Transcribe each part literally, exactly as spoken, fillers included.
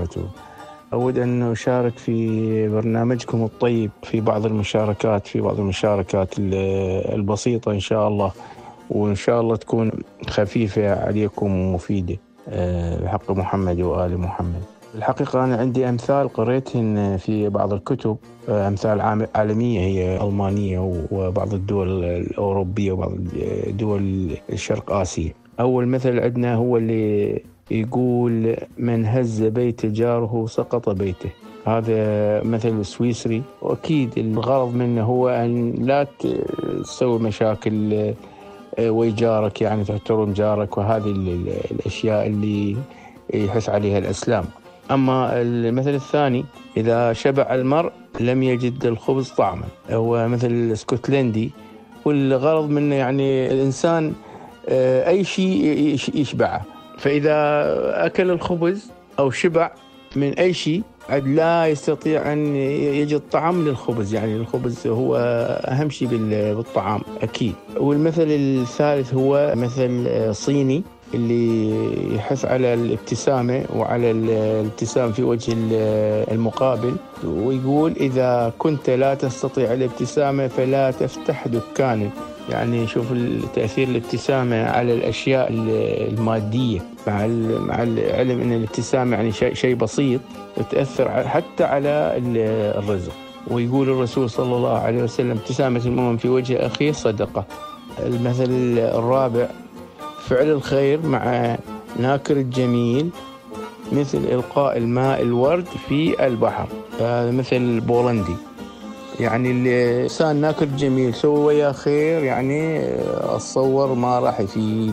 وبركاته. أود أن أشارك في برنامجكم الطيب في بعض المشاركات في بعض المشاركات البسيطة إن شاء الله، وإن شاء الله تكون خفيفة عليكم ومفيدة بحق محمد وآل محمد. الحقيقة أنا عندي أمثال قريتهن في بعض الكتب، أمثال عالمية هي ألمانية وبعض الدول الأوروبية وبعض دول الشرق آسيا. أول مثل عندنا هو اللي يقول: من هز بيت جاره سقط بيته. هذا مثل سويسري، وأكيد الغرض منه هو أن لا تسوي مشاكل ويجارك، يعني تحترم جارك، وهذه الأشياء اللي يحث عليها الإسلام. أما المثل الثاني: إذا شبع المرء لم يجد الخبز طعما، هو مثل اسكتلندي، والغرض منه يعني الإنسان أي شيء يشبعه، فإذا أكل الخبز أو شبع من أي شيء عد لا يستطيع أن يجد طعم للخبز، يعني الخبز هو أهم شيء بالطعام أكيد. والمثل الثالث هو مثل صيني اللي يحث على الابتسامة وعلى الابتسام في وجه المقابل، ويقول: إذا كنت لا تستطيع الابتسامة فلا تفتح دكانا. يعني شوف تأثير الابتسامة على الأشياء المادية، مع مع العلم أن الابتسامة يعني شيء شيء بسيط تأثر حتى على الرزق. ويقول الرسول صلى الله عليه وسلم: ابتسامة المؤمن في وجه أخيه صدقة. المثل الرابع: فعل الخير مع ناكر الجميل مثل إلقاء الماء الورد في البحر. هذا مثل بولندي، يعني الإنسان ناكر جميل سوى ويا خير، يعني أتصور ما راح يفيد،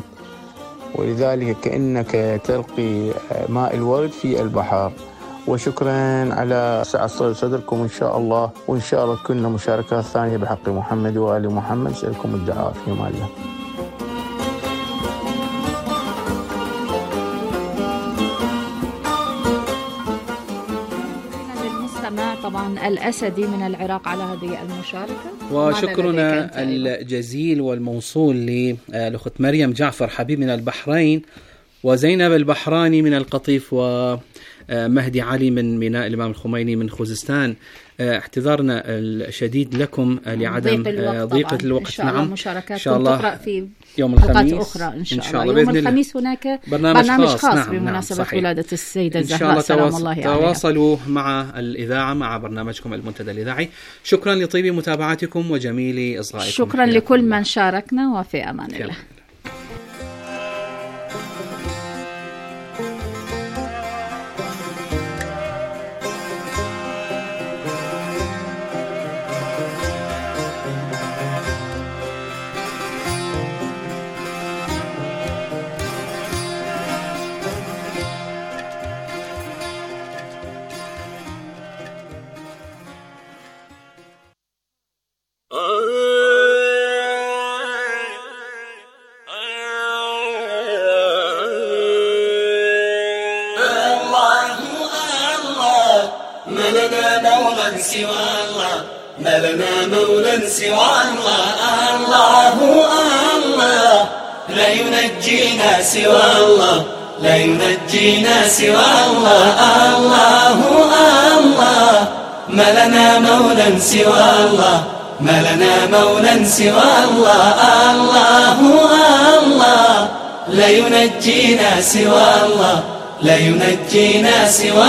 ولذلك كأنك تلقي ماء الورد في البحر. وشكرا على سعة صدركم إن شاء الله، وإن شاء الله كنا مشاركات ثانية بحق محمد وآل محمد. سألكم الدعاء في أمان الله. طبعا الأسدي من العراق على هذه المشاركة، وشكرنا الجزيل والموصول للأخت مريم جعفر حبيب من البحرين، وزينب البحراني من القطيف، ومهدي علي من ميناء الإمام الخميني من خوزستان. اعتذارنا الشديد لكم لعدم ضيقة الوقت. إن شاء الله نعم مشاركات إن شاء الله تقرأ في يوم الخميس أخرى إن شاء, إن شاء الله. الله يوم الخميس هناك برنامج, برنامج خاص, خاص نعم بمناسبة نعم ولادة السيدة الزهراء سلام الله عليها. تواصلوا مع الإذاعة مع برنامجكم المنتدى الإذاعي. شكرا لطيب متابعتكم وجميل إصغائكم. شكرا لكل من شاركنا، وفي أمان الله. ما لنا مولى سوى الله، الله الله لا ينجينا سوى الله، لا ينجينا سوى الله، الله الله ما لنا مولى سوى الله، ما لنا مولى سوى الله، الله الله لا ينجينا سوى الله، لا ينجينا سوى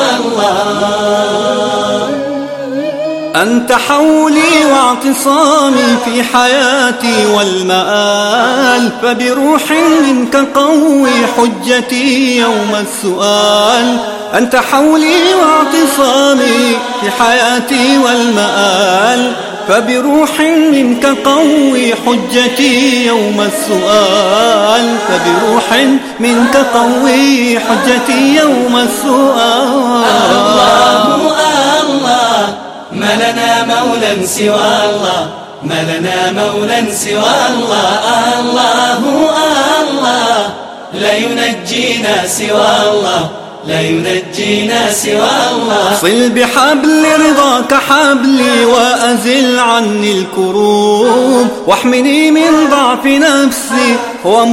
الله. أنت حولي واعتصامي في حياتي والمآل، فبروح منك قوي حجتي يوم السؤال. أنت حولي واعتصامي في حياتي والمآل، فبروح منك قوي حجتي يوم السؤال، فبروح منك قوي حجتي يوم السؤال. الله الله ما لنا مولى سوى الله، ما لنا مولى سوى الله، الله الله لا ينجينا سوى الله، لا ينجينا سوى الله. صل بحبل رضاك حبلي وأزل عني الكروب، واحمني من ضعف نفسي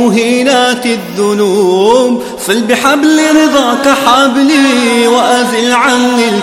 ومهينات الذنوب. صل بحبل رضاك حبلي وأزل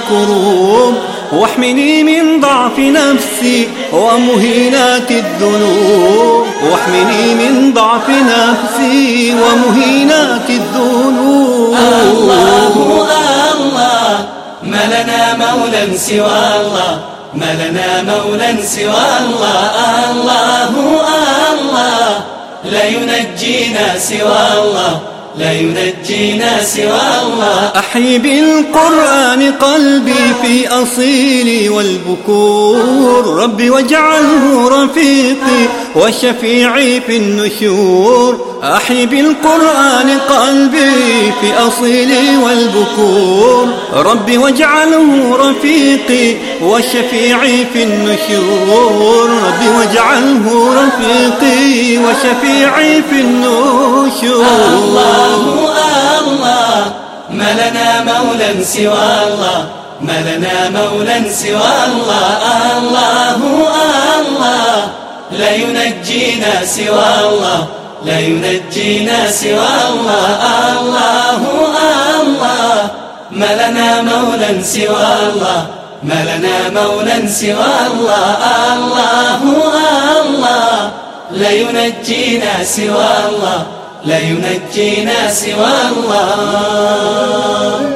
الكروب واحمني من ضعف نفسي ومهينات الذنوب واحمني من ضعف نفسي ومهينات الذنوب. الله الله ما لنا مولى سوى الله ما لنا مولى سوى الله. الله الله لا ينجينا سوى الله لا ينجينا سوى الله. أحيي بالقرآن قلبي في أصيلي والبكور ربي واجعله رفيقي وشفيعي في النشور. أحيي بالقرآن قلبي في أصيلي والبكور ربي واجعله رفيقي وشفيعي في النشور. ربي واجعله رفيقي وشفيعي في النشور. الله الله ما لنا مولى سوى الله ما لنا مولى سوى الله. الله الله لا ينجينا سوى الله لا ينجينا سوى الله. الله الله ما لنا مولى سوى الله ما لنا مولى سوى الله. الله الله لا ينجينا سوى الله لا ينجينا سوى الله.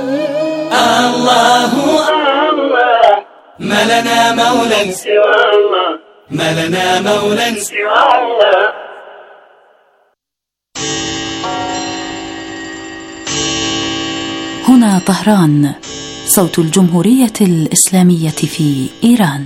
الله الله ما لنا مولى سوى الله ما لنا مولى سوى الله. هنا طهران صوت الجمهورية الإسلامية في إيران.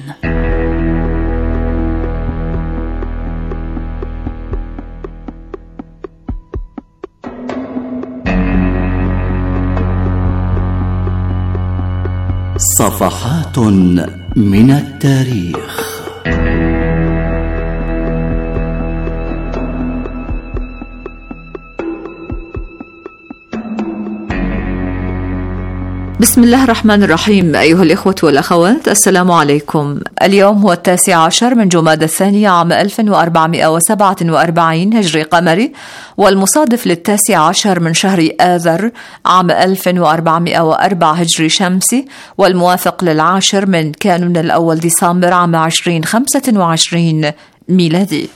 صفحات من التاريخ. بسم الله الرحمن الرحيم. أيها الإخوة والأخوات، السلام عليكم. اليوم هو التاسع عشر من جمادى الثانية عام ألف وأربعمائة وسبعة وأربعين هجري قمري، والمصادف للتاسع عشر من شهر آذر عام ألف وأربعمائة وأربعة هجري شمسي، والموافق للعاشر من كانون الأول ديسمبر عام عشرين خمسة وعشرين ميلادي.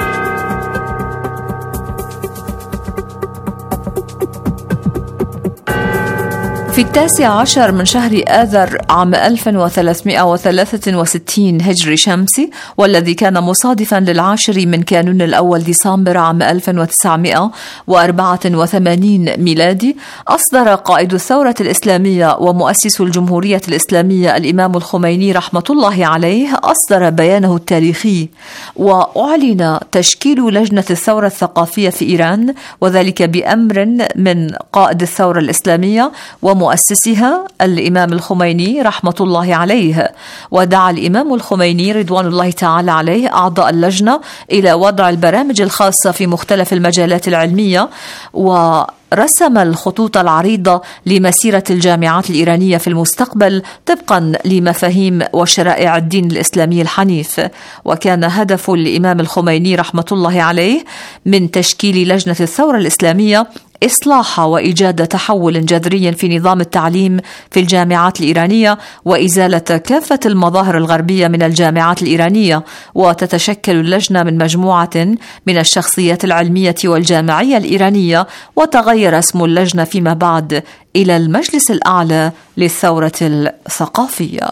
في التاسع عشر من شهر آذر عام ألف وثلاثمائة وثلاثة وستين هجري شمسي، والذي كان مصادفا للعاشر من كانون الأول ديسمبر عام ألف وتسعمائة وأربعة وثمانين ميلادي، أصدر قائد الثورة الإسلامية ومؤسس الجمهورية الإسلامية الإمام الخميني رحمة الله عليه أصدر بيانه التاريخي، وأعلن تشكيل لجنة الثورة الثقافية في إيران، وذلك بأمر من قائد الثورة الإسلامية ومؤسسها الإمام الخميني رحمة الله عليه. ودعا الإمام الخميني رضوان الله تعالى عليه أعضاء اللجنة إلى وضع البرامج الخاصة في مختلف المجالات العلمية، و رسم الخطوط العريضة لمسيرة الجامعات الإيرانية في المستقبل طبقا لمفاهيم وشرائع الدين الإسلامي الحنيف. وكان هدف الإمام الخميني رحمة الله عليه من تشكيل لجنة الثورة الإسلامية إصلاح وإيجاد تحول جذري في نظام التعليم في الجامعات الإيرانية، وإزالة كافة المظاهر الغربية من الجامعات الإيرانية. وتتشكل اللجنة من مجموعة من الشخصيات العلمية والجامعية الإيرانية، وتغير اسم اللجنة فيما بعد إلى المجلس الأعلى للثورة الثقافية.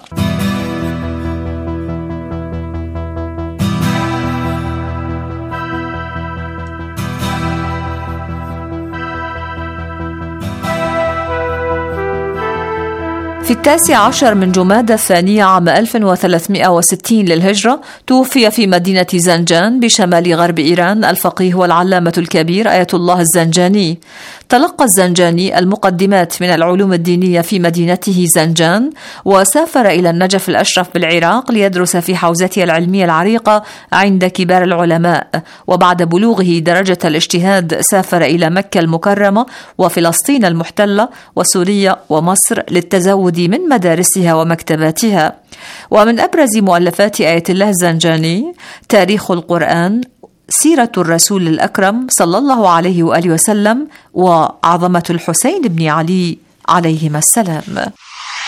في التاسع عشر من جمادى الثانية عام ألف وثلاثمائة وستين للهجرة توفي في مدينة زنجان بشمال غرب إيران الفقيه والعلامة الكبير آية الله الزنجاني. تلقى الزنجاني المقدمات من العلوم الدينية في مدينته زنجان، وسافر إلى النجف الأشرف بالعراق ليدرس في حوزته العلمية العريقة عند كبار العلماء. وبعد بلوغه درجة الاجتهاد سافر إلى مكة المكرمة وفلسطين المحتلة وسوريا ومصر للتزود من مدارسها ومكتباتها. ومن أبرز مؤلفات آية الله الزنجاني تاريخ القرآن، سيرة الرسول الأكرم صلى الله عليه وآله وسلم، وعظمة الحسين بن علي عليهما السلام.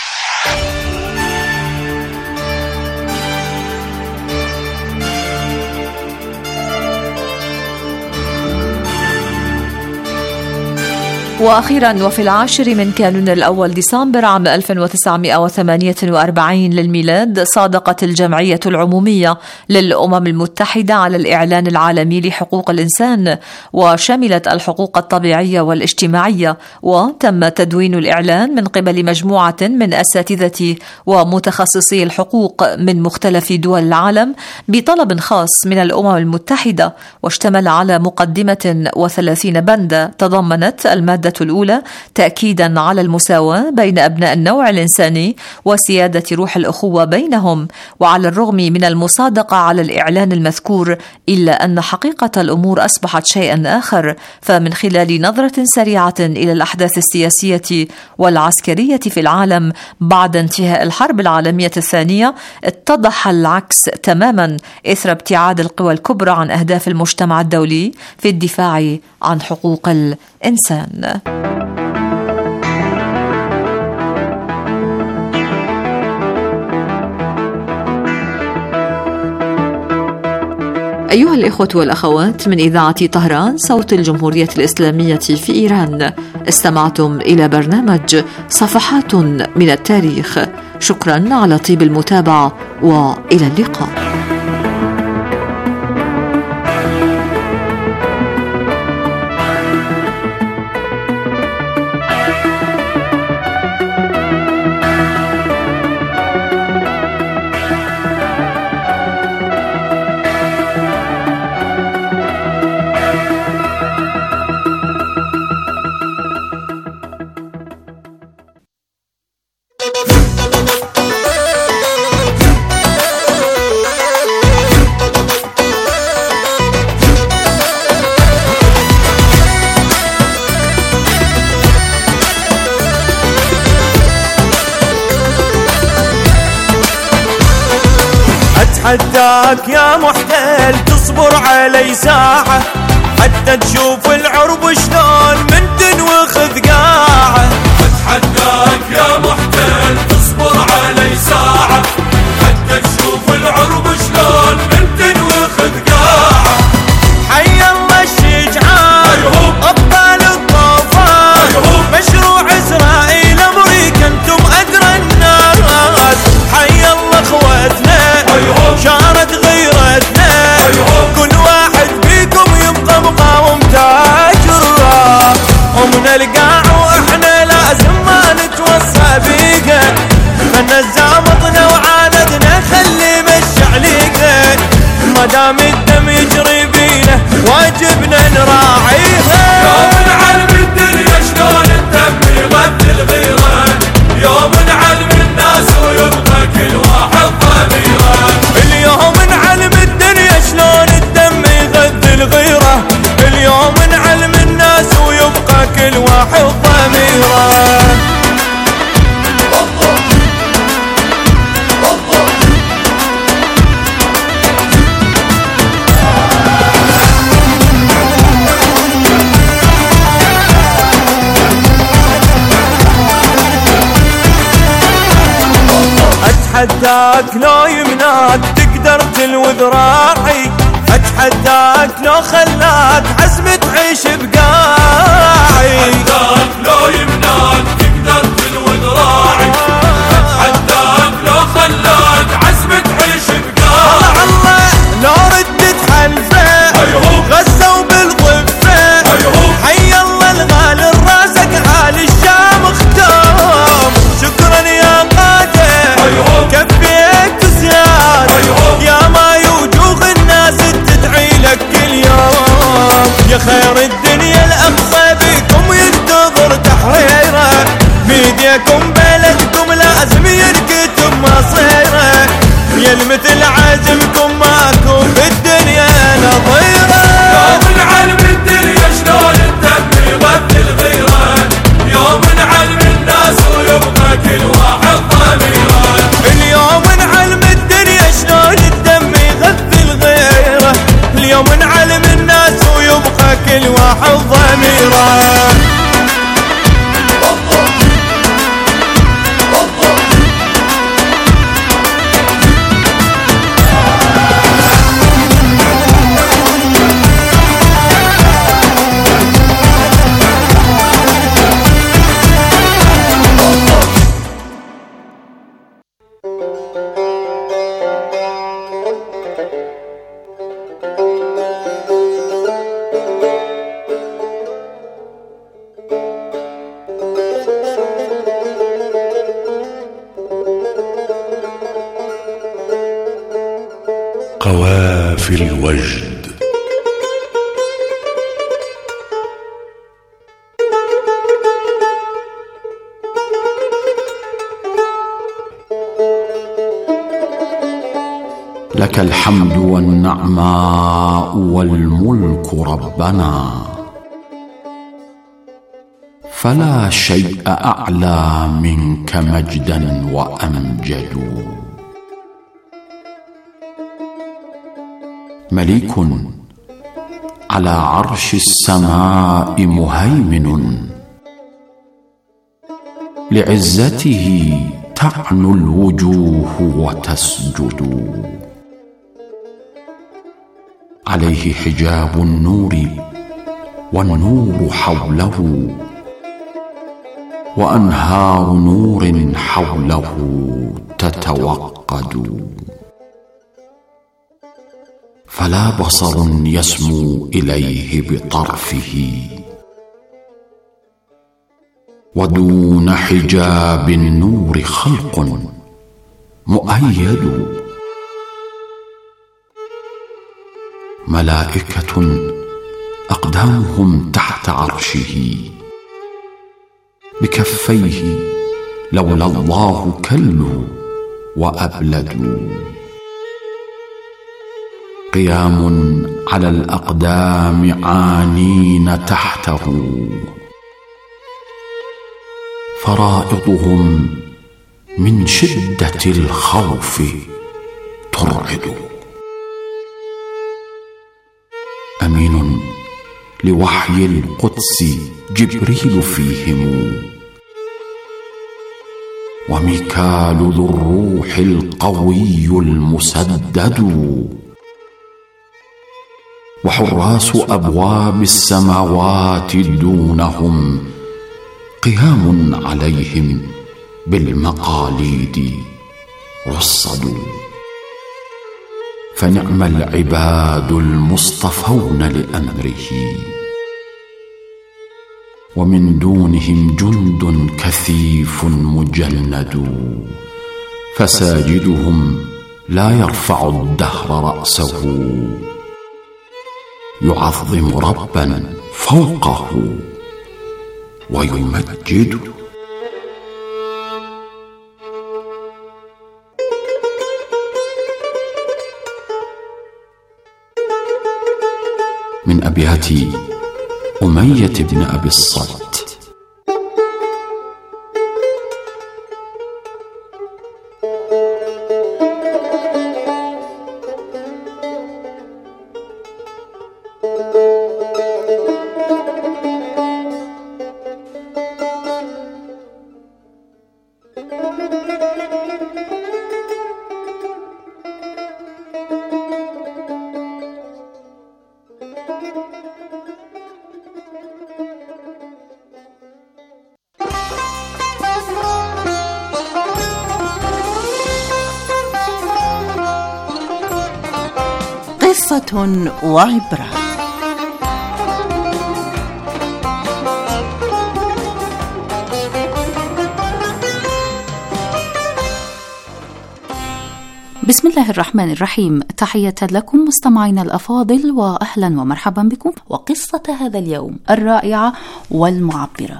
وأخيرا، وفي العاشر من كانون الأول ديسمبر عام ألف وتسعمائة وثمانية وأربعين للميلاد صادقت الجمعية العمومية للأمم المتحدة على الإعلان العالمي لحقوق الإنسان، وشملت الحقوق الطبيعية والاجتماعية، وتم تدوين الإعلان من قبل مجموعة من أساتذة ومتخصصي الحقوق من مختلف دول العالم بطلب خاص من الأمم المتحدة، واشتمل على مقدمة وثلاثين بند تضمنت المادة الأولى تأكيدا على المساواة بين أبناء النوع الإنساني وسيادة روح الأخوة بينهم. وعلى الرغم من المصادقة على الإعلان المذكور، إلا أن حقيقة الأمور أصبحت شيئا آخر، فمن خلال نظرة سريعة إلى الأحداث السياسية والعسكرية في العالم بعد انتهاء الحرب العالمية الثانية، اتضح العكس تماما إثر ابتعاد القوى الكبرى عن أهداف المجتمع الدولي في الدفاع عن حقوق الإنسان. أيها الإخوة والأخوات، من إذاعة طهران صوت الجمهورية الإسلامية في إيران، استمعتم إلى برنامج صفحات من التاريخ. شكرا على طيب المتابعة، وإلى اللقاء. أتحداك يا محتل تصبر علي ساعة حتى تشوف العرب شلون من تنوخذ قاعة. أتحداك يا محتل تصبر علي ساعة حتى تشوف العرب شلون من تنوخذ قاعة. حي الله الشجعان أبطال الطوفان، مشروع إسرائيل أمريكا انتم أدرى الناس. حي الله اخوتنا شارت غيرتنا، كل واحد فيكم يبقى مقاوم تاجره. ومن القاع واحنا لازم ما نتوصى بيقه، خلنا زامطنا وعاندنا خلي مشي عليقه. ما دام الدم يجري بينا واجبنا نراعيها. يوم نعلم الدنيا شلون الدم يغذي الغيره، يوم نعلم الناس ويبقى كل واحد ضميره. اليوم نعلم الدنيا شلون الدم يغذي الغيره، اليوم نعلم الناس ويبقى كل واحد ضميره. أتحداك لو يمناك تقدر تلوي ذراعي، أتحداك لو خلاك عزم تعيش بقاعي. أتحداك لو يمناك تقدر تلوي ذراعي، أتحداك لو خلاك عزم تعيش بقاعي. الله لو ردت حلفه غزة وبالضفة، حي الله الغالي الرازق عالي الشام اختام. شكرا يا قادر كفيت زيادة، يا ما يوجوه الناس تدعي لك كل يوم. يا خير الدنيا الأقصى بكم ينتظر تحريره، بيديكم بلدكم لازم يركتم مصيره. يا المثل عازمكم ماكو في الدنيا نظيره. يوم نعلم الدنيا شلون الدم يغذي الغيره، يوم نعلم الناس ويبقى كل واحد ضميره. اليوم نعلم الدنيا شلون الدم يغذي الغيره، اليوم نعلم الناس ويبقى كل واحد ضميره. في الوجد. لك الحمد والنعماء والملك ربنا، فلا شيء أعلى منك مجدا وأمجد. مليك على عرش السماء مهيمن، لعزته تعنو الوجوه وتسجد. عليه حجاب النور والنور حوله، وأنهار نور حوله تتوقد. فلا بصر يسمو إليه بطرفه، ودون حجاب النور خلق مؤيد. ملائكة أقدامهم تحت عرشه، بكفيه لولا الله كلوا وأبلدوا. قيام على الأقدام عانين تحته، فرائضهم من شدة الخوف ترعد. أمين لوحي القدس جبريل فيهم، وميكال ذو الروح القوي المسدد. وحراس أبواب السماوات دونهم، قيام عليهم بالمقاليد رصدوا. فنعم العباد المصطفون لأمره، ومن دونهم جند كثيف مجند. فساجدهم لا يرفع الدهر رأسه، يعظم ربا فوقه ويمجد. من أبيات أمية بن أبي الصلت. قصة وعبرة. بسم الله الرحمن الرحيم. تحية لكم مستمعينا الأفاضل، وأهلا ومرحبا بكم وقصة هذا اليوم الرائعة والمعبرة.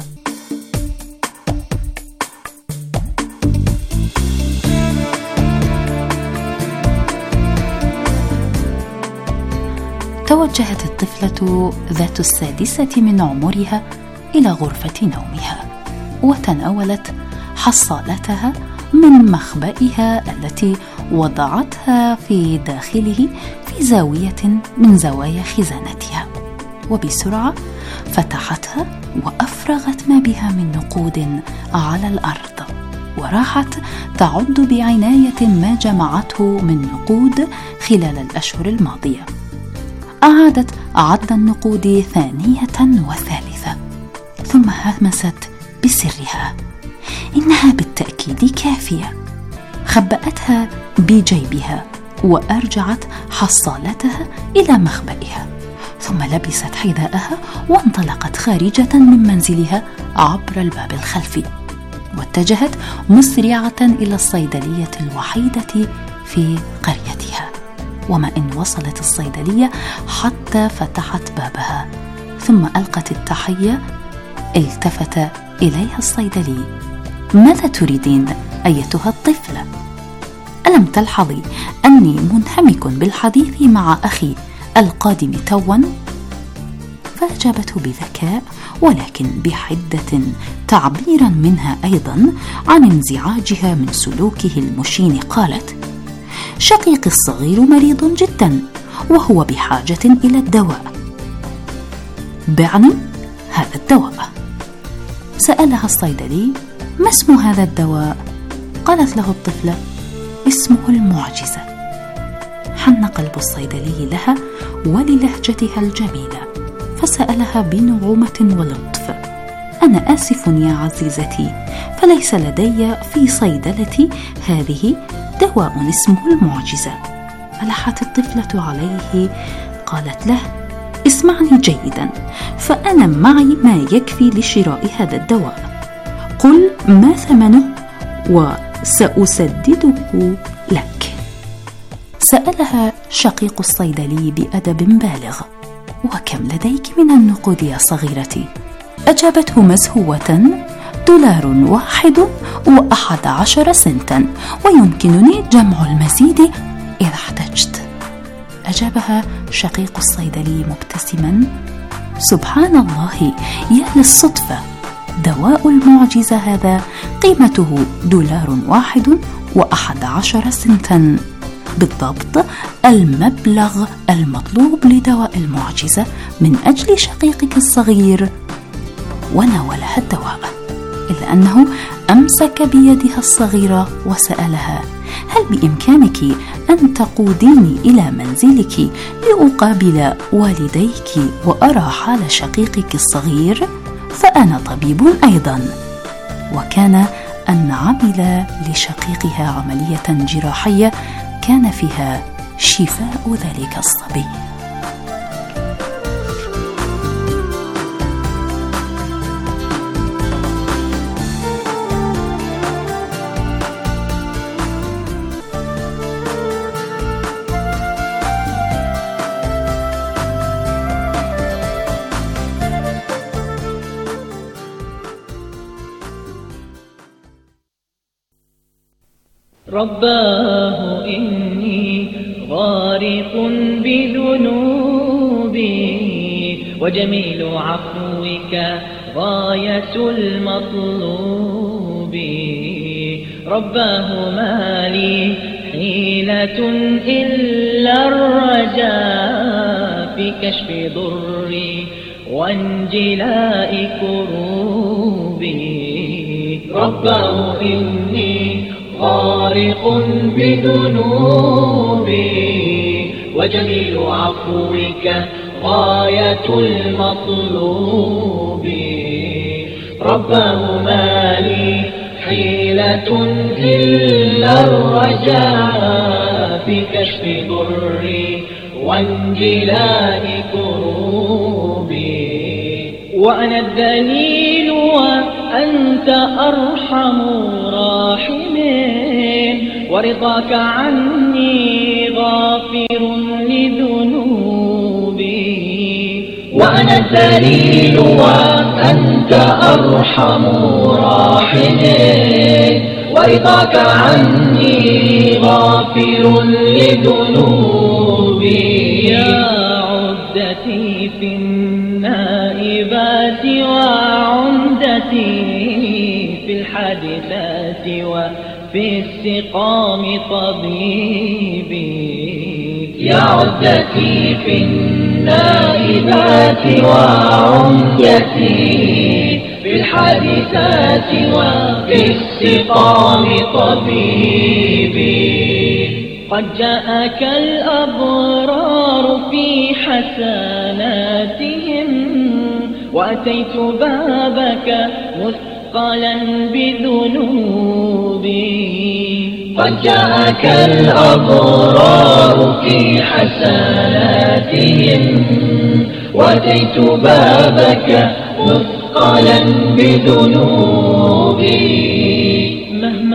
توجهت الطفلة ذات السادسة من عمرها إلى غرفة نومها، وتناولت حصالتها من مخبئها التي وضعتها في داخله في زاوية من زوايا خزانتها، وبسرعة فتحتها وأفرغت ما بها من نقود على الأرض، وراحت تعد بعناية ما جمعته من نقود خلال الأشهر الماضية. أعادت عد النقود ثانية وثالثة، ثم همست بسرها إنها بالتأكيد كافية. خبأتها بجيبها وأرجعت حصالتها إلى مخبئها، ثم لبست حذاءها وانطلقت خارجة من منزلها عبر الباب الخلفي، واتجهت مسرعة إلى الصيدلية الوحيدة في قريتها. وما إن وصلت الصيدلية حتى فتحت بابها، ثم ألقت التحية. التفت إليها الصيدلي: ماذا تريدين أيتها الطفلة؟ ألم تلحظي أني منهمك بالحديث مع أخي القادم توا؟ فأجابته بذكاء ولكن بحدة، تعبيرا منها أيضا عن انزعاجها من سلوكه المشين. قالت: شقيقي الصغير مريض جدا وهو بحاجة إلى الدواء، بعني هذا الدواء. سألها الصيدلي: ما اسم هذا الدواء؟ قالت له الطفلة: اسمه المعجزة. حن قلب الصيدلي لها وللهجتها الجميلة، فسألها بنعومة ولطف: أنا آسف يا عزيزتي، فليس لدي في صيدلتي هذه دواء اسمه المعجزة. ألحت الطفلة عليه، قالت له: اسمعني جيدا، فأنا معي ما يكفي لشراء هذا الدواء، قل ما ثمنه وسأسدده لك. سألها شقيق الصيدلي بأدب بالغ: وكم لديك من النقود يا صغيرتي؟ أجابته مسهوة: دولار واحد وأحد عشر سنتا، ويمكنني جمع المزيد إذا احتجت. أجابها شقيق الصيدلي مبتسما: سبحان الله، يا للصدفة، دواء المعجزة هذا قيمته دولار واحد وأحد عشر سنتا، بالضبط المبلغ المطلوب لدواء المعجزة من أجل شقيقك الصغير. وناولها الدواء، إلا أنه أمسك بيدها الصغيرة وسألها: هل بإمكانك أن تقوديني إلى منزلك لأقابل والديك وأرى حال شقيقك الصغير؟ فأنا طبيب أيضا. وكان أن عمل لشقيقها عملية جراحية كان فيها شفاء ذلك الصبي. رباه إني غارق بذنوبي، وجميل عفوك غاية المطلوب. رباه ما لي حيلة إلا الرجاء في كشف ضري وانجلاء كروبي. رباه إني غارق بذنوبي، وجميل عفوك غاية المطلوب. رباه ما لي حيلة إلا الرجاء في كشف ضري وانجلاء كروبي. وأنا الذليل وأنت أرحم راحمين، ورضاك عني غافر لذنوبي. وأنا الذليل وأنت أرحم راحمين، ورضاك عني غافر لذنوبي. يا عدتي في النائبات وعمدتي في الحادثات وفي السقام طبيبي. يا عدتي في النائبات وعمدتي في الحادثات وفي السقام طبيبي. قد جاءك الأبرار في حسناتهم، وأتيت بابك مثقلا بذنوبي. قد جاءك الأبرار في حسناتهم، وأتيت بابك مثقلا بذنوبي. مهما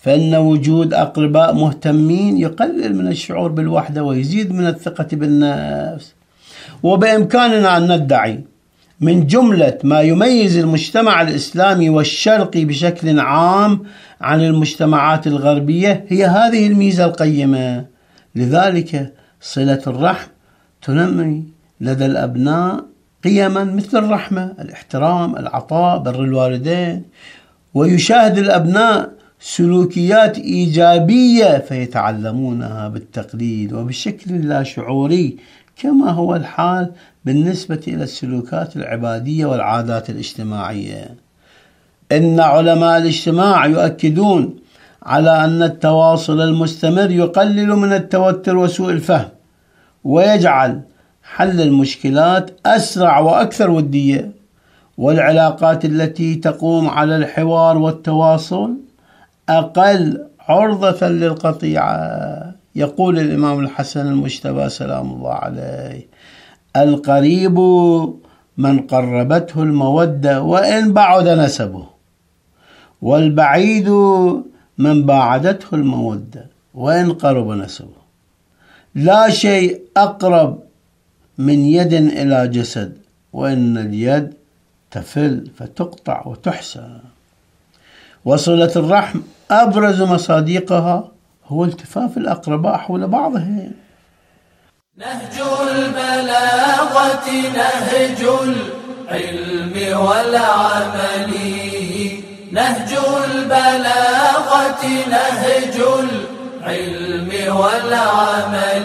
فإن وجود أقرباء مهتمين يقلل من الشعور بالوحدة ويزيد من الثقة بالنفس. وبإمكاننا أن ندعي من جملة ما يميز المجتمع الإسلامي والشرقي بشكل عام عن المجتمعات الغربية هي هذه الميزة القيمة. لذلك صلة الرحم تنمي لدى الأبناء قيما مثل الرحمة، الاحترام، العطاء، بر الوالدين، ويشاهد الأبناء سلوكيات إيجابية فيتعلمونها بالتقليد وبشكل لا شعوري، كما هو الحال بالنسبة إلى السلوكات العبادية والعادات الاجتماعية. إن علماء الاجتماع يؤكدون على أن التواصل المستمر يقلل من التوتر وسوء الفهم، ويجعل حل المشكلات أسرع وأكثر ودية، والعلاقات التي تقوم على الحوار والتواصل أقل عرضة للقطيعة. يقول الإمام الحسن المجتبى سلام الله عليه: القريب من قربته المودة وإن بعد نسبه، والبعيد من باعدته المودة وإن قرب نسبه. لا شيء أقرب من يد إلى جسد، وإن اليد تفل فتقطع وتحسى. وصلة الرحم أبرز مصادقها هو التفاف الأقرباء حول بعضهم. نهج البلاغة نهج العلم والعمل، نهج البلاغة نهج العلم والعمل،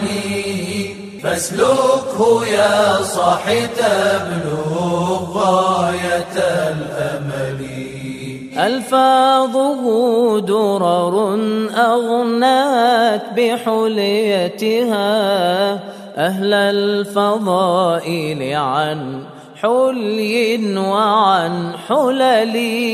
فاسلكه يا صاحي تبلغ غاية الأمل. ألفاظه درر أغنات بحليتها أهل الفضائل عن حلي وعن حلل.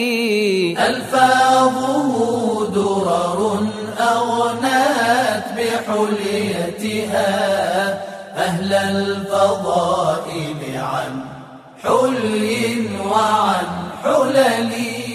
ألفاظه درر أغنات بحليتها أهل الفضائل عن حلي وعن حلل.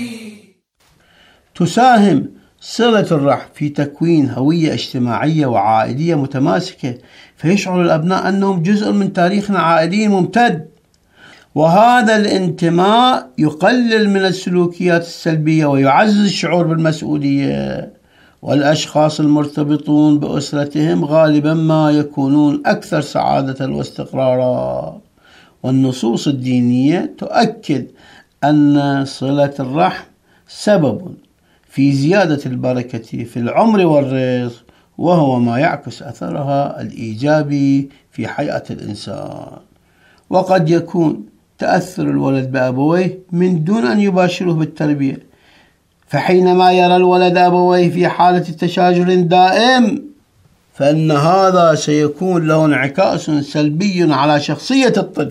تساهم صلة الرحم في تكوين هوية اجتماعية وعائلية متماسكة، فيشعر الأبناء أنهم جزء من تاريخ عائلي ممتد، وهذا الانتماء يقلل من السلوكيات السلبية ويعزز الشعور بالمسؤولية. والأشخاص المرتبطون بأسرتهم غالبا ما يكونون أكثر سعادة واستقرارا. والنصوص الدينية تؤكد أن صلة الرحم سبب في زيادة البركة في العمر والرزق، وهو ما يعكس أثرها الإيجابي في حياة الإنسان. وقد يكون تأثر الولد بأبويه من دون أن يباشره بالتربية، فحينما يرى الولد أبويه في حالة تشاجر دائم فإن هذا سيكون له انعكاس سلبي على شخصية الطفل،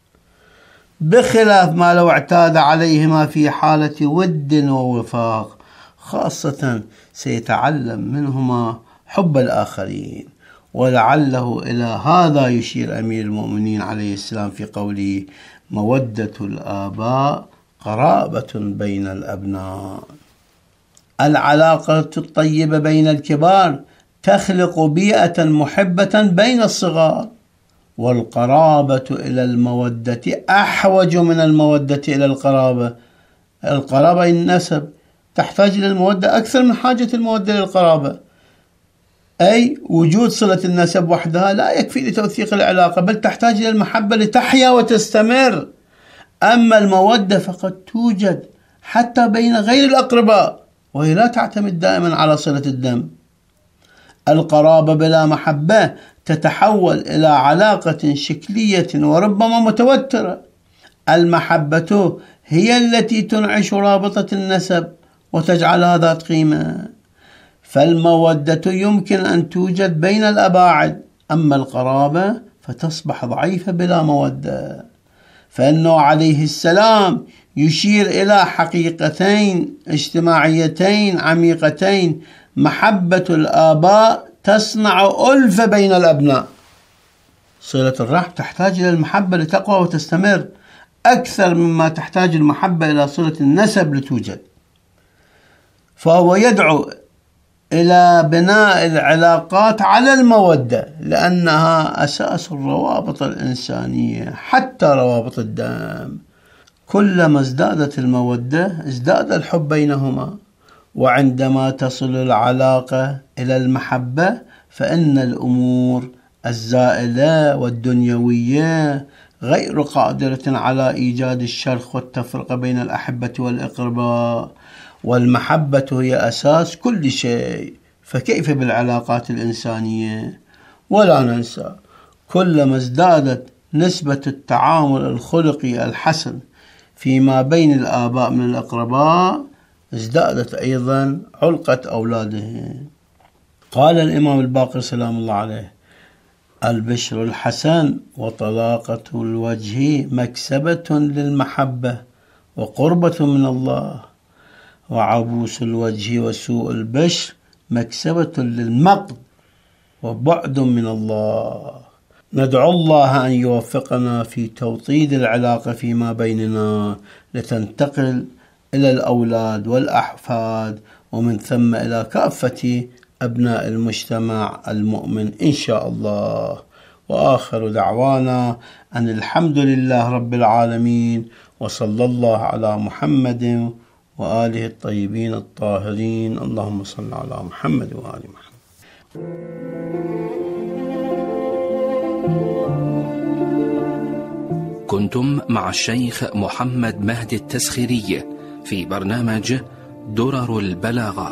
بخلاف ما لو اعتاد عليهما في حالة ود ووفاق. خاصة سيتعلم منهما حب الآخرين. ولعله إلى هذا يشير أمير المؤمنين عليه السلام في قوله: مودة الآباء قرابة بين الأبناء. العلاقة الطيبة بين الكبار تخلق بيئة محبة بين الصغار، والقرابة إلى المودة أحوج من المودة إلى القرابة. القرابة النسب تحتاج إلى المودة أكثر من حاجة المودة للقرابة، أي وجود صلة النسب وحدها لا يكفي لتوثيق العلاقة، بل تحتاج إلى المحبة لتحيا وتستمر. أما المودة فقد توجد حتى بين غير الأقرباء، وهي لا تعتمد دائما على صلة الدم. القرابة بلا محبة تتحول إلى علاقة شكلية وربما متوترة. المحبة هي التي تنعش رابطة النسب وتجعلها ذات قيمة، فالمودة يمكن أن توجد بين الأباعد، أما القرابة فتصبح ضعيفة بلا مودة. فإنه عليه السلام يشير إلى حقيقتين اجتماعيتين عميقتين: محبة الآباء تصنع ألفة بين الأبناء. صلة الرحم تحتاج إلى المحبة لتقوى وتستمر أكثر مما تحتاج المحبة إلى صلة النسب لتوجد. فهو يدعو إلى بناء العلاقات على المودة، لأنها أساس الروابط الإنسانية حتى روابط الدم. كلما ازدادت المودة ازداد الحب بينهما، وعندما تصل العلاقة إلى المحبة فإن الأمور الزائلة والدنيوية غير قادرة على إيجاد الشرخ والتفرقة بين الأحبة والأقرباء، والمحبة هي أساس كل شيء، فكيف بالعلاقات الإنسانية؟ ولا ننسى كلما ازدادت نسبة التعامل الخلقي الحسن فيما بين الآباء من الأقرباء ازدادت أيضا علقة أولادهم. قال الإمام الباقر سلام الله عليه: البشر الحسن وطلاقة الوجه مكسبة للمحبة وقربة من الله، وعبوس الوجه وسوء البشر مكسبة للمقت وبعد من الله. ندعو الله أن يوفقنا في توطيد العلاقة فيما بيننا لتنتقل إلى الأولاد والأحفاد، ومن ثم إلى كافة أبناء المجتمع المؤمن إن شاء الله. وآخر دعوانا أن الحمد لله رب العالمين، وصلى الله على محمد وآله الطيبين الطاهرين. اللهم صل على محمد وآل محمد. كنتم مع الشيخ محمد مهدي التسخيري في برنامج درر البلاغة.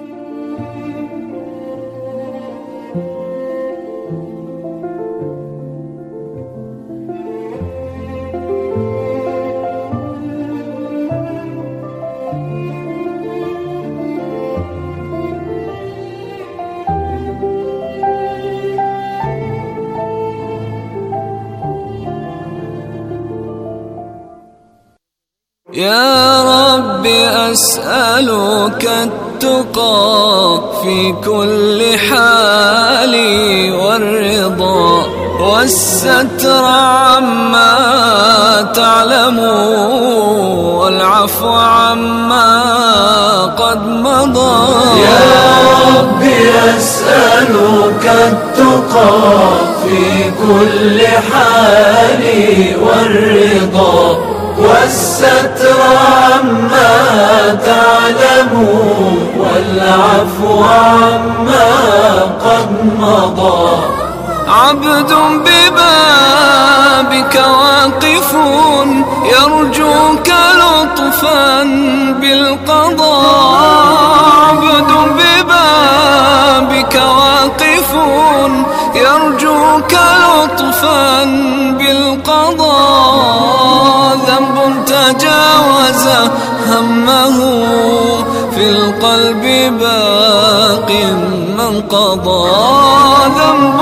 يا رب أسألك التقى في كل حال والرضا والستر عما تعلم والعفو عما قد مضى. يا رب أسألك التقى في كل حال والرضا والستر عما تعلم والعفو عما قد مضى. عبد ببابك واقف يرجوك لطفا بالقضاء. عبد ببابك واقف يرجوك لطفا بالقضاء. ذنب تجاوز همه في القلب باق من قضى. ذنب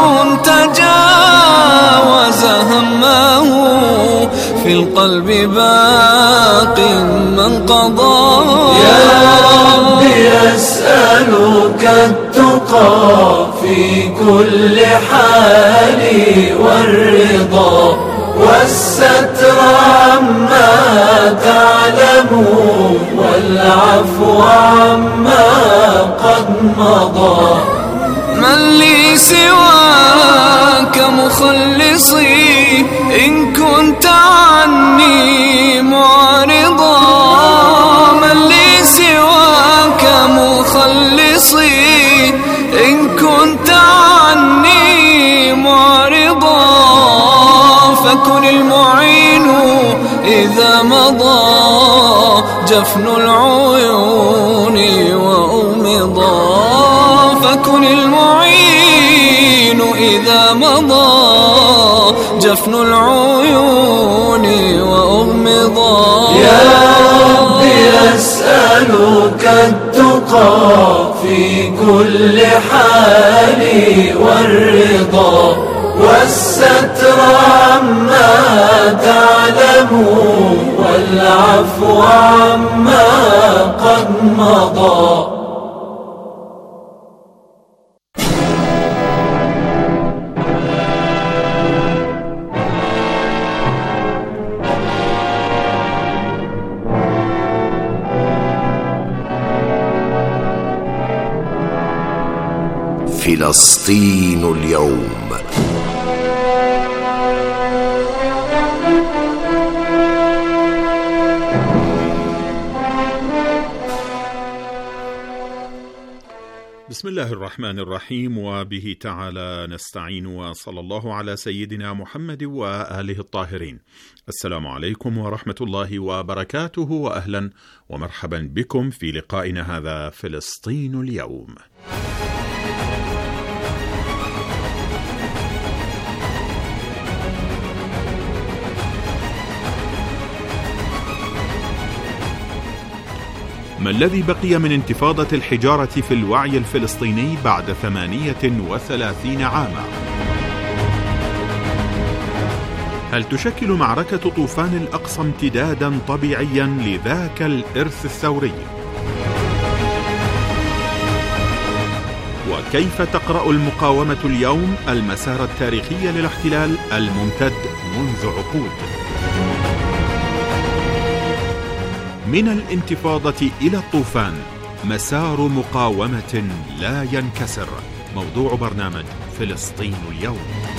تجاوز همه في القلب باق من قضى. يا رب أسألك التقى في كل حال والرضا والستر عما تعلم والعفو عما قد مضى. من لي سواك مخلصي إن كنت عني معرضا. من لي سواك مخلصي إن كنت عني معرضا. فكن المعين إذا مضى جفن العيون وأغمضا. فكن المعين إذا مضى جفن العيون وأغمضا. يا رب أسألك التقى في كل حال والرضا والستر عما تعلم والعفو عما قد مضى. فلسطين اليوم. بسم الله الرحمن الرحيم، وبه تعالى نستعين، وصلى الله على سيدنا محمد وآله الطاهرين. السلام عليكم ورحمة الله وبركاته، وأهلا ومرحبا بكم في لقائنا هذا فلسطين اليوم. ما الذي بقي من انتفاضة الحجارة في الوعي الفلسطيني بعد ثمانية وثلاثين عاما؟ هل تشكل معركة طوفان الأقصى امتدادا طبيعيا لذاك الإرث الثوري؟ وكيف تقرأ المقاومة اليوم المسار التاريخي للاحتلال الممتد منذ عقود؟ من الانتفاضة إلى الطوفان، مسار مقاومة لا ينكسر. موضوع برنامج فلسطين اليوم.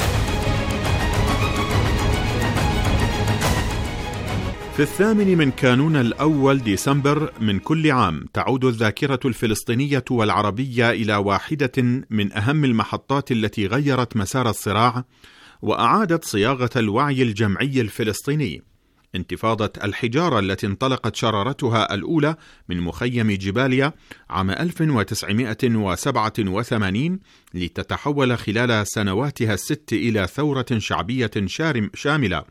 في الثامن من كانون الأول ديسمبر من كل عام تعود الذاكرة الفلسطينية والعربية إلى واحدة من أهم المحطات التي غيرت مسار الصراع وأعادت صياغة الوعي الجمعي الفلسطيني. انتفاضة الحجارة التي انطلقت شرارتها الأولى من مخيم جباليا عام ألف وتسعمائة وسبعة وثمانين لتتحول خلال سنواتها الست إلى ثورة شعبية شاملة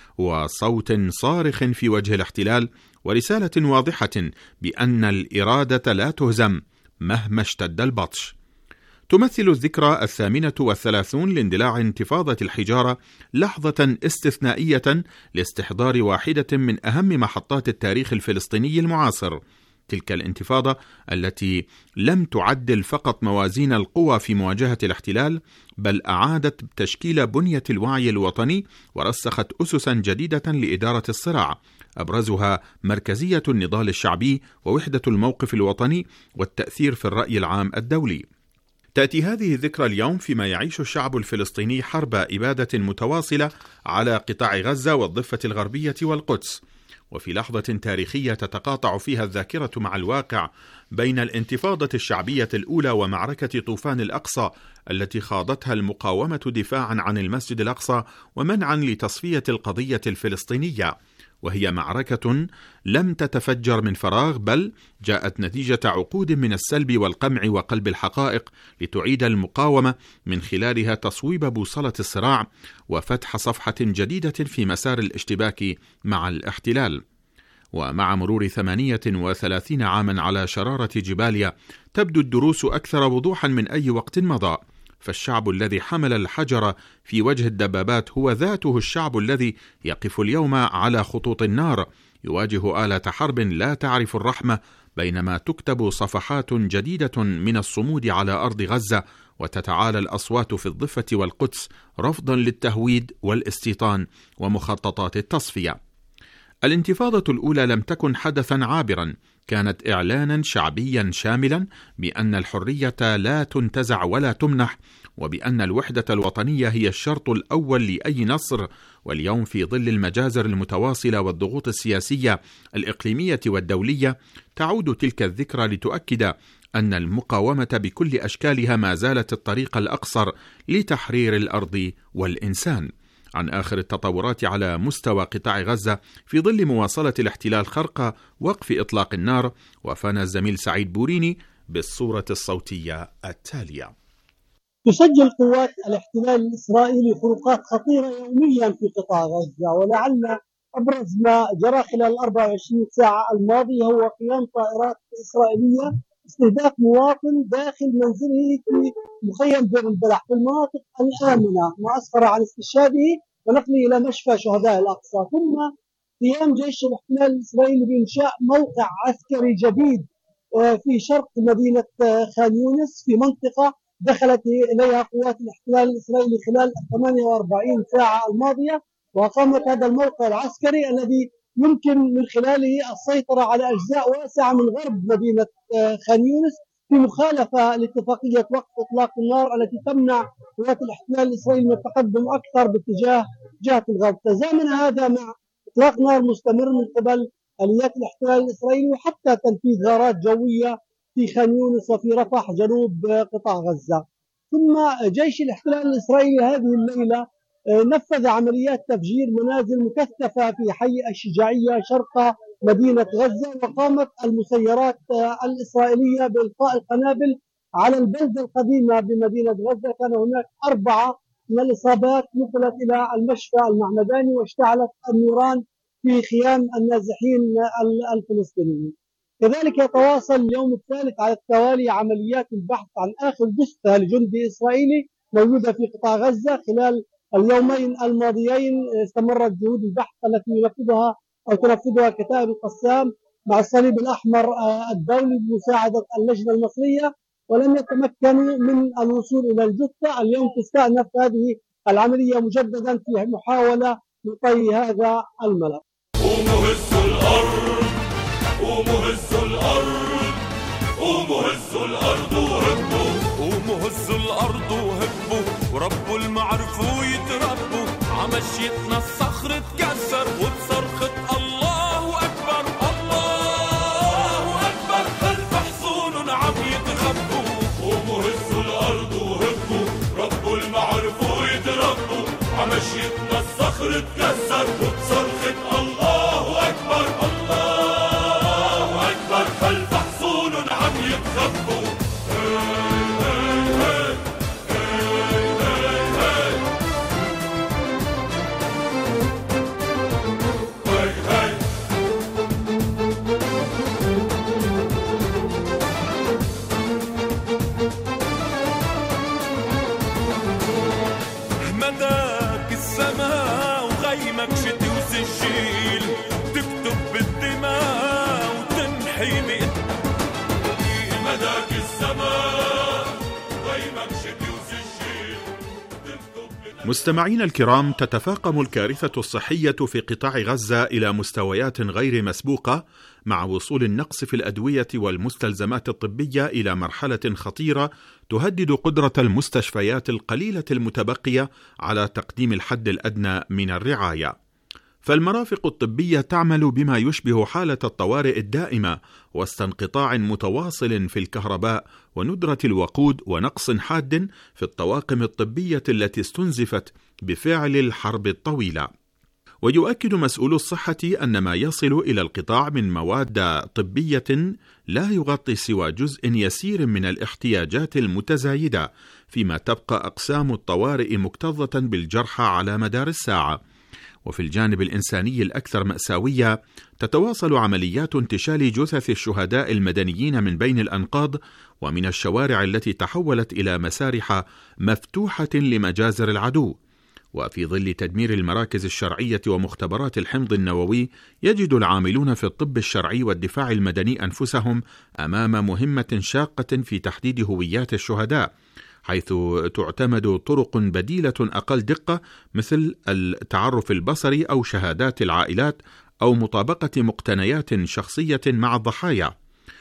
وصوت صارخ في وجه الاحتلال، ورسالة واضحة بأن الإرادة لا تهزم مهما اشتد البطش. تمثل الذكرى الثامنة والثلاثون لاندلاع انتفاضة الحجارة لحظة استثنائية لاستحضار واحدة من أهم محطات التاريخ الفلسطيني المعاصر. تلك الانتفاضة التي لم تعدل فقط موازين القوى في مواجهة الاحتلال، بل أعادت تشكيل بنية الوعي الوطني ورسخت أسسا جديدة لإدارة الصراع، أبرزها مركزية النضال الشعبي ووحدة الموقف الوطني والتأثير في الرأي العام الدولي. تأتي هذه الذكرى اليوم فيما يعيش الشعب الفلسطيني حرب إبادة متواصلة على قطاع غزة والضفة الغربية والقدس، وفي لحظة تاريخية تتقاطع فيها الذاكرة مع الواقع بين الانتفاضة الشعبية الأولى ومعركة طوفان الأقصى التي خاضتها المقاومة دفاعا عن المسجد الأقصى ومنعا لتصفية القضية الفلسطينية، وهي معركة لم تتفجر من فراغ، بل جاءت نتيجة عقود من السلب والقمع وقلب الحقائق لتعيد المقاومة من خلالها تصويب بوصلة الصراع وفتح صفحة جديدة في مسار الاشتباك مع الاحتلال. ومع مرور ثمانية وثلاثين عاما على شرارة جباليا تبدو الدروس أكثر وضوحا من أي وقت مضى، فالشعب الذي حمل الحجر في وجه الدبابات هو ذاته الشعب الذي يقف اليوم على خطوط النار يواجه آلة حرب لا تعرف الرحمة، بينما تكتب صفحات جديدة من الصمود على أرض غزة وتتعالى الأصوات في الضفة والقدس رفضا للتهويد والاستيطان ومخططات التصفية. الانتفاضة الأولى لم تكن حدثا عابرا، كانت إعلانا شعبيا شاملا بأن الحرية لا تنتزع ولا تمنح، وبأن الوحدة الوطنية هي الشرط الأول لأي نصر. واليوم في ظل المجازر المتواصلة والضغوط السياسية الإقليمية والدولية تعود تلك الذكرى لتؤكد أن المقاومة بكل أشكالها ما زالت الطريق الأقصر لتحرير الأرض والإنسان. عن آخر التطورات على مستوى قطاع غزة في ظل مواصلة الاحتلال خرق وقف إطلاق النار، وفانا الزميل سعيد بوريني بالصورة الصوتية التالية. تسجل قوات الاحتلال الإسرائيلي خروقات خطيرة يوميا في قطاع غزة، ولعل أبرز ما جرى خلال الأربع وعشرين ساعة الماضية هو قيام طائرات إسرائيلية استهداف مواطن داخل منزله في مخيم دير البلح في المناطق الآمنة، ما أسفر عن استشهاده ونقله إلى مشفى شهداء الأقصى. ثم قيام جيش الاحتلال الإسرائيلي بإنشاء موقع عسكري جديد في شرق مدينة خان يونس في منطقة دخلت إليها قوات الاحتلال الإسرائيلي خلال ثمانية وأربعين ساعة الماضية، وأقامت هذا الموقع العسكري الذي يمكن من خلاله السيطرة على أجزاء واسعة من غرب مدينة خان يونس، في مخالفة لاتفاقية وقف إطلاق النار التي تمنع قوات الاحتلال الإسرائيلي من التقدم أكثر باتجاه جهة الغرب. تزامن هذا مع إطلاق نار مستمر من قبل آليات الاحتلال الإسرائيلي وحتى تنفيذ غارات جوية في خان يونس وفي رفح جنوب قطاع غزة. ثم جيش الاحتلال الإسرائيلي هذه الليلة نفذ عمليات تفجير منازل مكثفة في حي الشجاعية شرق مدينة غزة، وقامت المسيرات الإسرائيلية بإلقاء القنابل على البلدة القديمة بمدينة غزة. كان هناك أربعة من الإصابات نقلت إلى المشفى المعمداني واشتعلت النيران في خيام النازحين الفلسطينيين. كذلك يتواصل اليوم الثالث على التوالي عمليات البحث عن آخر جثة لجندي إسرائيلي موجودة في قطاع غزة. خلال اليومين الماضيين استمرت جهود البحث التي ينفذها أو تنفذها كتائب القسام مع الصليب الأحمر الدولي بمساعدة اللجنة المصرية، ولم يتمكنوا من الوصول إلى الجثة. اليوم تستأنف هذه العملية مجددا في محاولة لطي هذا الملف. قوموا هزوا الأرض، قوموا هزوا الأرض، قوموا هزوا الأرض وهبوا، قوموا هزوا الأرض وهبوا، وربوا المعرفوا يتربوا، عمشيتنا الصخر تكسر وبصرخة الله أكبر الله أكبر، خلف حصون عم يتخبوا. قوموا هزوا الأرض وهبوا، ربوا المعرفوا يتربوا، عمشيتنا الصخر تكسر وبصرخة الله أكبر الله أكبر، خلف حصون عم يتخبوا. مداك السماء وغيمك شتي وسجيل، تكتب بالدماء وتمحي بإيد. مداك السماء غيمك شتي وسجيل، تكتب. مستمعين الكرام، تتفاقم الكارثة الصحية في قطاع غزة إلى مستويات غير مسبوقة، مع وصول النقص في الأدوية والمستلزمات الطبية إلى مرحلة خطيرة تهدد قدرة المستشفيات القليلة المتبقية على تقديم الحد الأدنى من الرعاية. فالمرافق الطبية تعمل بما يشبه حالة الطوارئ الدائمة، وسط انقطاع متواصل في الكهرباء وندرة الوقود ونقص حاد في الطواقم الطبية التي استنزفت بفعل الحرب الطويلة. ويؤكد مسؤولو الصحة أن ما يصل إلى القطاع من مواد طبية لا يغطي سوى جزء يسير من الاحتياجات المتزايدة، فيما تبقى أقسام الطوارئ مكتظة بالجرحى على مدار الساعة. وفي الجانب الإنساني الأكثر مأساوية، تتواصل عمليات انتشال جثث الشهداء المدنيين من بين الأنقاض ومن الشوارع التي تحولت إلى مسارح مفتوحة لمجازر العدو. وفي ظل تدمير المراكز الشرعية ومختبرات الحمض النووي، يجد العاملون في الطب الشرعي والدفاع المدني أنفسهم أمام مهمة شاقة في تحديد هويات الشهداء، حيث تعتمد طرق بديلة أقل دقة مثل التعرف البصري أو شهادات العائلات أو مطابقة مقتنيات شخصية مع الضحايا.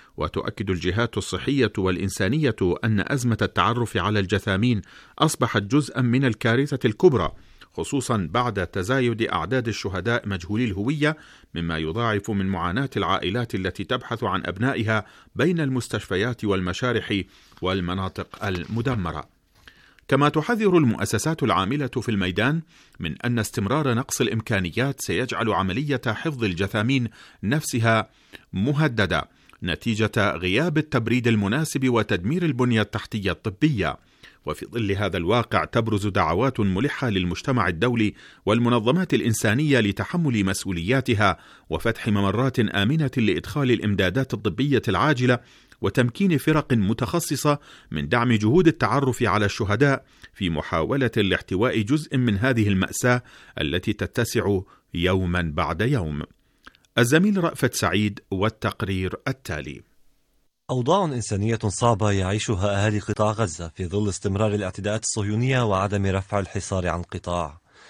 وتؤكد الجهات الصحية والإنسانية أن أزمة التعرف على الجثامين أصبحت جزءا من الكارثة الكبرى، خصوصا بعد تزايد أعداد الشهداء مجهولي الهوية، مما يضاعف من معاناة العائلات التي تبحث عن أبنائها بين المستشفيات والمشارح والمناطق المدمرة. كما تحذر المؤسسات العاملة في الميدان من أن استمرار نقص الإمكانيات سيجعل عملية حفظ الجثامين نفسها مهددة نتيجة غياب التبريد المناسب وتدمير البنية التحتية الطبية. وفي ظل هذا الواقع تبرز دعوات ملحة للمجتمع الدولي والمنظمات الإنسانية لتحمل مسؤولياتها وفتح ممرات آمنة لإدخال الإمدادات الطبية العاجلة وتمكين فرق متخصصة من دعم جهود التعرف على الشهداء في محاولة لاحتواء جزء من هذه المأساة التي تتسع يوما بعد يوم. الزميل رأفت سعيد والتقرير التالي. أوضاع إنسانية صعبة يعيشها أهالي قطاع غزة في ظل استمرار الاعتداءات الصهيونية وعدم رفع الحصار عن القطاع،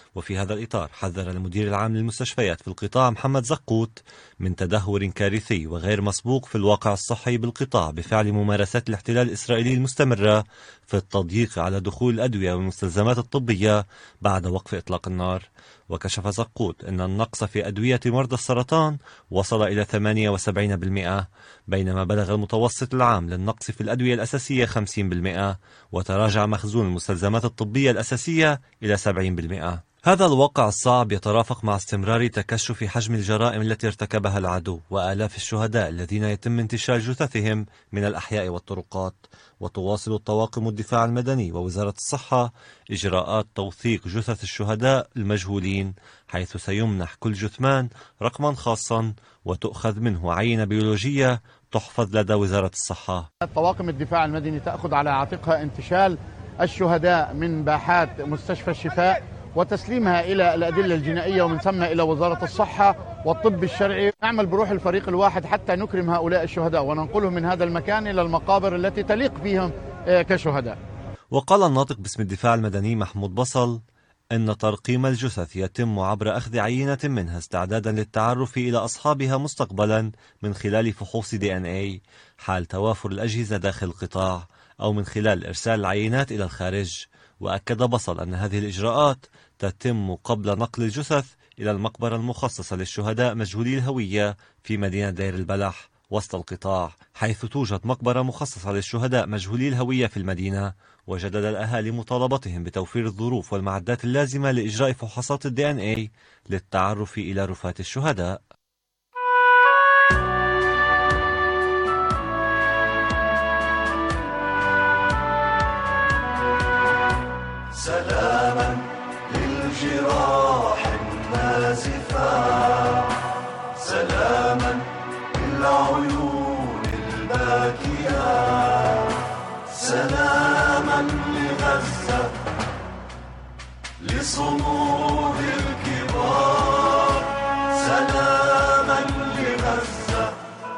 وفي هذا الإطار حذر المدير العام للمستشفيات في القطاع محمد زقوت من تدهور كارثي وغير مسبوق في الواقع الصحي بالقطاع بفعل ممارسات الاحتلال الإسرائيلي المستمرة في التضييق على دخول الأدوية والمستلزمات الطبية بعد وقف إطلاق النار. وكشف زقوت أن النقص في أدوية مرضى السرطان وصل إلى ثمانية وسبعين بالمئة، بينما بلغ المتوسط العام للنقص في الأدوية الأساسية خمسين بالمئة، وتراجع مخزون المستلزمات الطبية الأساسية إلى سبعين بالمئة. هذا الواقع الصعب يترافق مع استمرار تكشف حجم الجرائم التي ارتكبها العدو وآلاف الشهداء الذين يتم انتشال جثثهم من الأحياء والطرقات. وتواصل الطواقم الدفاع المدني ووزارة الصحة إجراءات توثيق جثث الشهداء المجهولين، حيث سيمنح كل جثمان رقما خاصا وتؤخذ منه عينة بيولوجية تحفظ لدى وزارة الصحة. طواقم الدفاع المدني تأخذ على عاتقها انتشال الشهداء من باحات مستشفى الشفاء وتسليمها إلى الأدلة الجنائية ومن ثم إلى وزارة الصحة والطب الشرعي. نعمل بروح الفريق الواحد حتى نكرم هؤلاء الشهداء وننقلهم من هذا المكان إلى المقابر التي تليق بهم كشهداء. وقال الناطق باسم الدفاع المدني محمود بصل إن ترقيم الجثث يتم عبر أخذ عينة منها استعدادا للتعرف إلى أصحابها مستقبلا من خلال فحوص دي إن إيه حال توافر الأجهزة داخل القطاع أو من خلال إرسال العينات إلى الخارج. وأكد بصل أن هذه الإجراءات تتم قبل نقل الجثث إلى المقبرة المخصصة للشهداء مجهولي الهوية في مدينة دير البلح وسط القطاع، حيث توجد مقبرة مخصصة للشهداء مجهولي الهوية في المدينة. وجدد الأهالي مطالبتهم بتوفير الظروف والمعدات اللازمة لإجراء فحوصات الدي إن إيه للتعرف إلى رفات الشهداء. سلاما للجراح النازفة، سلاما للعيون الباكية، سلاما لغزة لصمود الكبار، سلاما لغزة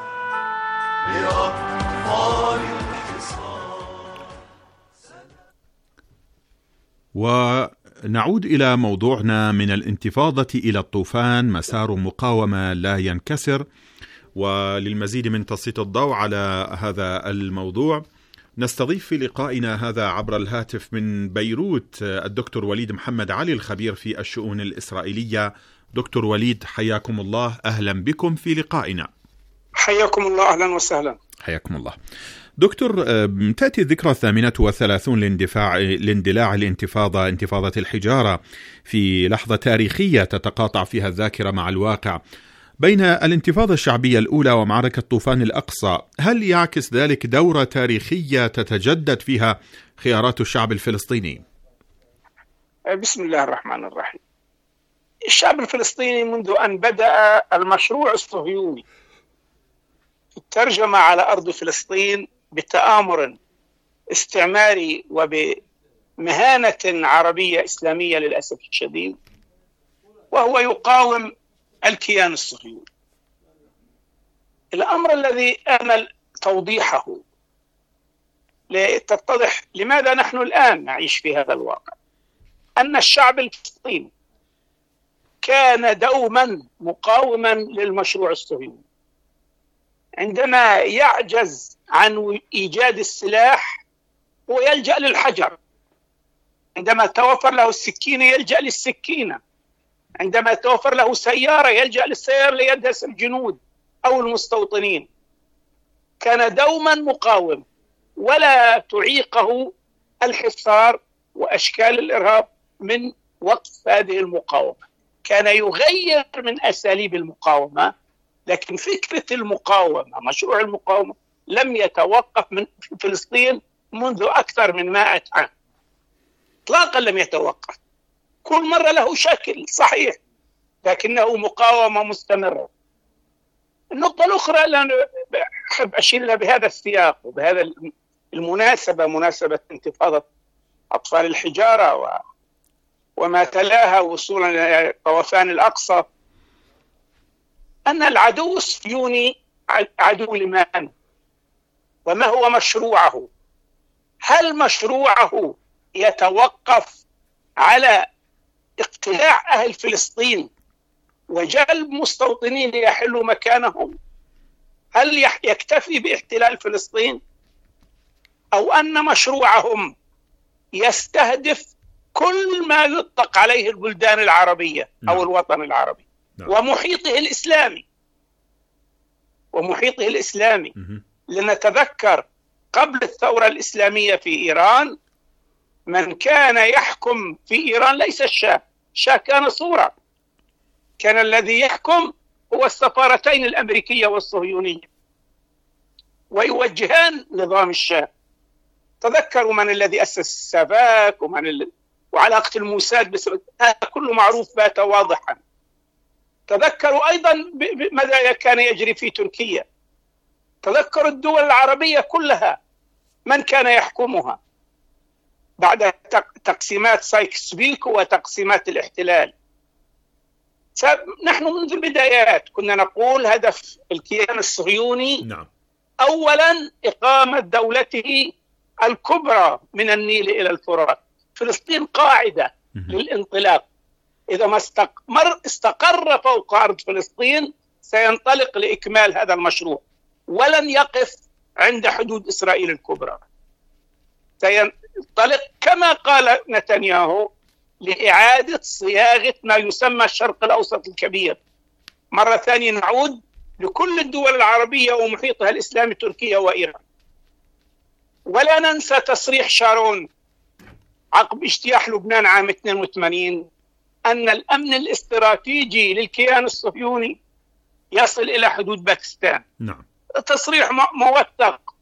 لأطفال الحصار. ونعود إلى موضوعنا من الانتفاضة إلى الطوفان، مسار مقاومة لا ينكسر. وللمزيد من تسليط الضوء على هذا الموضوع نستضيف في لقائنا هذا عبر الهاتف من بيروت الدكتور وليد محمد علي الخبير في الشؤون الإسرائيلية. دكتور وليد حياكم الله، أهلا بكم في لقائنا. حياكم الله، أهلا وسهلا. حياكم الله دكتور. تأتي الذكرى الثامنة والثلاثون لاندفاع لاندلاع الانتفاضة، انتفاضة الحجارة، في لحظة تاريخية تتقاطع فيها الذاكرة مع الواقع. بين الانتفاضة الشعبية الأولى ومعركة طوفان الأقصى، هل يعكس ذلك دورة تاريخية تتجدد فيها خيارات الشعب الفلسطيني؟ بسم الله الرحمن الرحيم. الشعب الفلسطيني منذ أن بدأ المشروع الصهيوني الترجمة على أرض فلسطين بتآمر استعماري وبمهانة عربية إسلامية للأسف الشديد، وهو يقاوم الكيان الصهيوني. الأمر الذي أمل توضيحه لتتضح لماذا نحن الآن نعيش في هذا الواقع، أن الشعب الفلسطيني كان دوما مقاوما للمشروع الصهيوني. عندما يعجز عن إيجاد السلاح هو يلجأ للحجر، عندما توفر له السكينة يلجأ للسكينة، عندما توفر له سيارة يلجأ للسيارة ليدهس الجنود أو المستوطنين. كان دوما مقاوم، ولا تعيقه الحصار وأشكال الإرهاب من وقف هذه المقاومة. كان يغير من أساليب المقاومة، لكن فكرة المقاومة، مشروع المقاومة لم يتوقف من فلسطين منذ أكثر من مائة عام، إطلاقا لم يتوقف. كل مرة له شكل صحيح، لكنه مقاومة مستمرة. النقطة الأخرى اللي أنا أحب أشير بهذا السياق وبهذا المناسبة، مناسبة انتفاضة أطفال الحجارة و... وما تلاها وصولا إلى طوفان الأقصى، أن العدو الصهيوني عدو لمن؟ وما هو مشروعه؟ هل مشروعه يتوقف على اقتلاع أهل فلسطين وجلب مستوطنين ليحلوا مكانهم، هل يكتفي باحتلال فلسطين؟ أو أن مشروعهم يستهدف كل ما يطلق عليه البلدان العربية أو الوطن العربي ومحيطه الإسلامي ومحيطه الإسلامي لنتذكر قبل الثورة الإسلامية في إيران من كان يحكم في إيران ليس الشاه، الشاه كان صورة، كان الذي يحكم هو السفارتين الأمريكية والصهيونية ويوجهان نظام الشاه. تذكروا من الذي أسس السباك ومن ال... وعلاقة الموساد بسبب هذا كله معروف بات واضحا. تذكروا أيضا ب... ب... ماذا كان يجري في تركيا. تذكروا الدول العربية كلها من كان يحكمها بعد تقسيمات سايكس بيكو وتقسيمات الاحتلال. نحن منذ البدايات كنا نقول هدف الكيان الصهيوني نعم. أولا إقامة دولته الكبرى من النيل إلى الفرات، فلسطين قاعدة للانطلاق، إذا ما استقر, استقر فوق أرض فلسطين سينطلق لإكمال هذا المشروع ولن يقف عند حدود إسرائيل الكبرى، سينطلق كما قال نتنياهو لإعادة صياغة ما يسمى الشرق الأوسط الكبير. مرة ثانية نعود لكل الدول العربية ومحيطها الإسلامي تركيا وإيران. ولا ننسى تصريح شارون عقب اجتياح لبنان عام اثنين وثمانين أن الأمن الاستراتيجي للكيان الصهيوني يصل إلى حدود باكستان. نعم. تصريح موثق.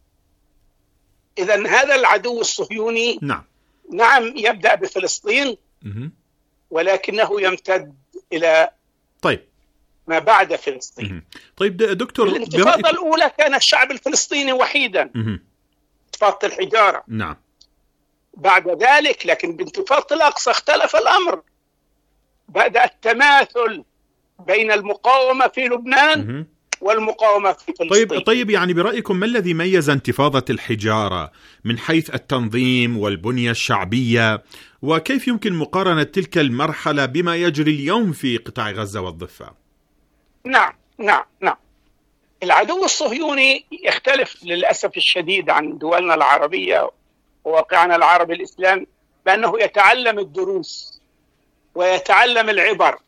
إذن هذا العدو الصهيوني نعم نعم يبدأ بفلسطين مه. ولكنه يمتد إلى طيب ما بعد فلسطين. مه. طيب دكتور، الانتفاضة برأيك... الأولى كان الشعب الفلسطيني وحيدا، مه. انتفاضة الحجارة. نعم. بعد ذلك لكن بانتفاضة الأقصى اختلف الأمر، بدأ التماثل بين المقاومة في لبنان مه. والمقاومة في فلسطين. طيب طيب يعني برأيكم ما الذي ميز انتفاضة الحجارة من حيث التنظيم والبنية الشعبية، وكيف يمكن مقارنة تلك المرحلة بما يجري اليوم في قطاع غزة والضفة؟ نعم نعم نعم العدو الصهيوني يختلف للأسف الشديد عن دولنا العربية وواقعنا العربي الإسلامي بأنه يتعلم الدروس ويتعلم العبر،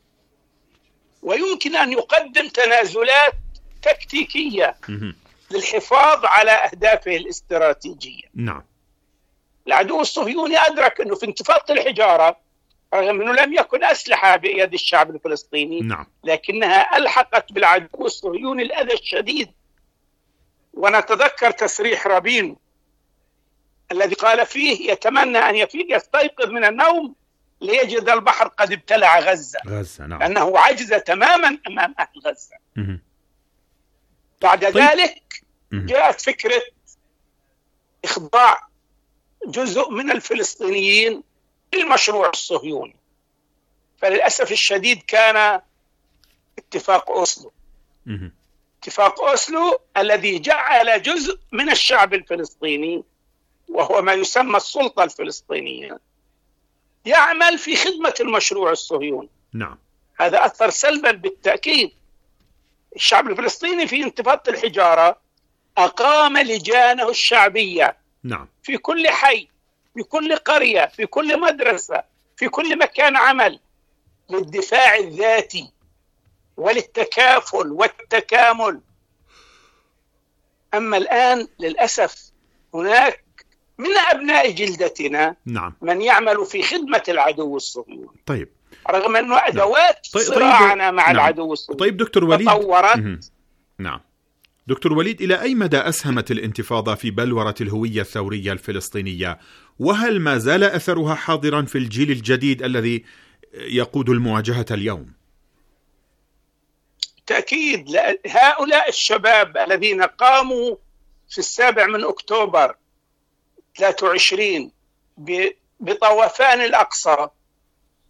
ويمكن أن يقدم تنازلات تكتيكية للحفاظ على أهدافه الاستراتيجية. نعم. العدو الصهيوني أدرك أنه في انتفاضة الحجارة رغم أنه لم يكن أسلحة بيد الشعب الفلسطيني نعم. لكنها ألحقت بالعدو الصهيوني الأذى الشديد. ونتذكر تصريح رابين الذي قال فيه يتمنى أن يستيقظ من النوم ليجد البحر قد ابتلع غزة، غزة نعم. لأنه عجز تماما أمام أهل غزة. مه. بعد طيب. ذلك جاءت فكرة إخضاع جزء من الفلسطينيين للمشروع الصهيوني، فللأسف الشديد كان اتفاق أوسلو. مه. اتفاق أوسلو الذي جعل جزء من الشعب الفلسطيني وهو ما يسمى السلطة الفلسطينية يعمل في خدمة المشروع الصهيوني. نعم. هذا أثر سلبا بالتأكيد. الشعب الفلسطيني في انتفاضة الحجارة أقام لجانه الشعبية نعم. في كل حي، في كل قرية، في كل مدرسة، في كل مكان عمل للدفاع الذاتي وللتكافل والتكامل. أما الآن للأسف هناك من أبناء جلدتنا نعم. من يعمل في خدمة العدو الصهيوني. طيب. رغم أنه أدوات طيب. صراعنا طيب. مع نعم. العدو الصهيوني طيب دكتور وليد تطورت. نعم دكتور وليد، إلى أي مدى أسهمت الانتفاضة في بلورة الهوية الثورية الفلسطينية، وهل ما زال أثرها حاضرا في الجيل الجديد الذي يقود المواجهة اليوم؟ تأكيد. هؤلاء الشباب الذين قاموا في السابع من أكتوبر ثلاثة وعشرين بطوفان الأقصى